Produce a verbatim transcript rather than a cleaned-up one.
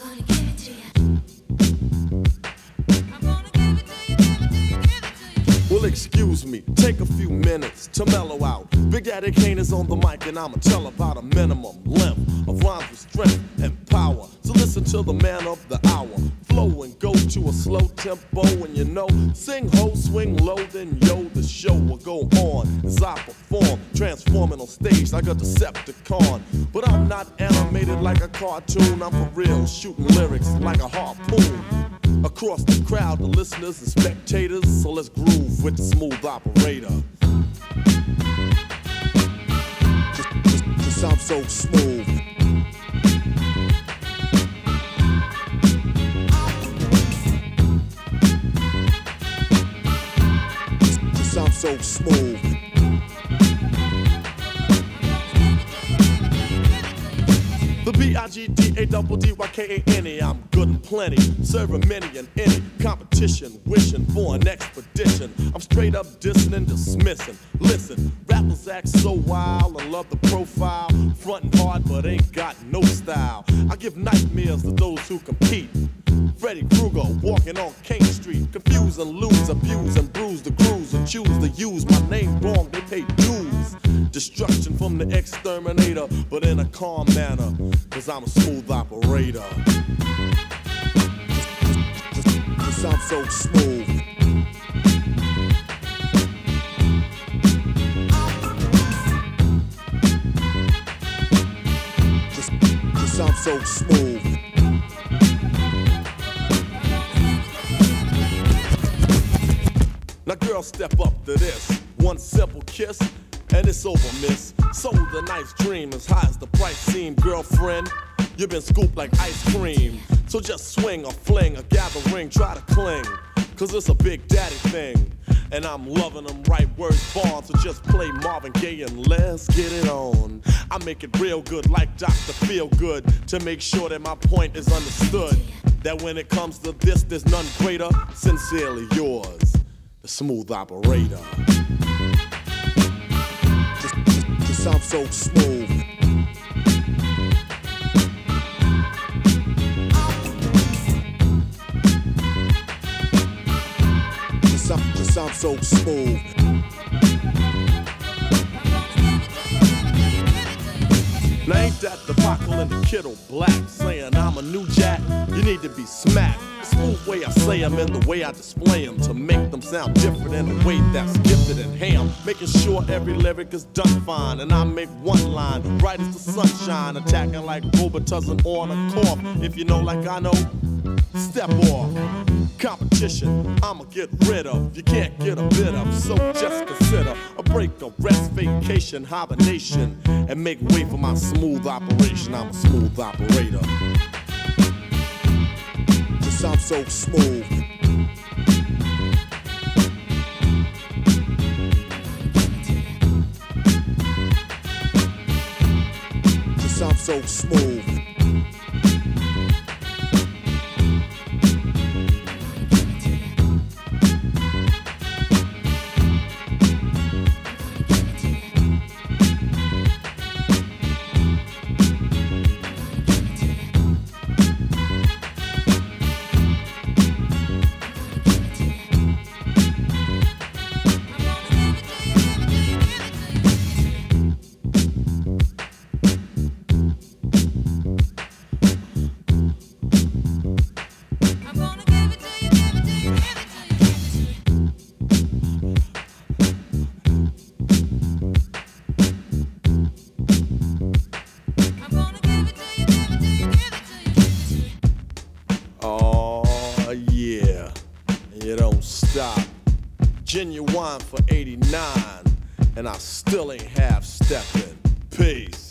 Well, excuse me, take a few minutes to mellow out. Big Daddy Kane is on the mic and I'ma tell about a minimum length of rhymes with strength and power. So listen to the man of the hour. Flow and go to a slow tempo and you know, sing ho, swing low, then yo, the show will go on as I perform, transforming on stage like a Decepticon. But I'm not animated like a cartoon, I'm for real, shooting lyrics like a harpoon. Across the crowd, the listeners and spectators, so let's groove with the smooth operator. Just, just, just I'm so smooth. Just, just I'm so smooth. The B I G D A D D Y K A N E, I'm good and plenty, serving many and any competition, wishing for an expedition. I'm straight up dissing and dismissing. Listen, rappers act so wild and love the profile, frontin' hard but ain't got no style. I give nightmares to those who compete. Freddy Krueger walking on King Street, confuse and lose, abuse and bruise the crews and choose to use my name wrong, they pay dues. Destruction from the exterminator, but in a calm manner, cause I'm a smooth operator. Just, just, just I'm so smooth. Just, just I'm so smooth. Now girl, step up to this. One simple kiss, and it's over, miss. Sold a nice dream as high as the price seemed. Girlfriend, you've been scooped like ice cream. So just swing or fling or gather ring, try to cling, cause it's a Big Daddy thing. And I'm loving them right words born. So just play Marvin Gaye and let's get it on. I make it real good like Doctor Feelgood to make sure that my point is understood. That when it comes to this, there's none greater. Sincerely yours, the smooth operator. Just, just, just I'm so smooth. Just, I'm, just I'm so smooth. Now ain't that the Bockel and the Kittle Black saying I'm a new jack? You need to be smacked. Smooth way I say them and the way I display them to make them sound different in a way that's gifted and ham. Making sure every lyric is done fine, and I make one line bright as the sunshine, attacking like Robitussin on a cough. If you know like I know, step off. Competition, I'ma get rid of. You can't get a bit of, so just consider a break, a rest, vacation, hibernation, and make way for my smooth operation. I'm a smooth operator. Just I'm so smooth. Just I'm so smooth. Genuine for eighty-nine, and I still ain't half stepping. Peace.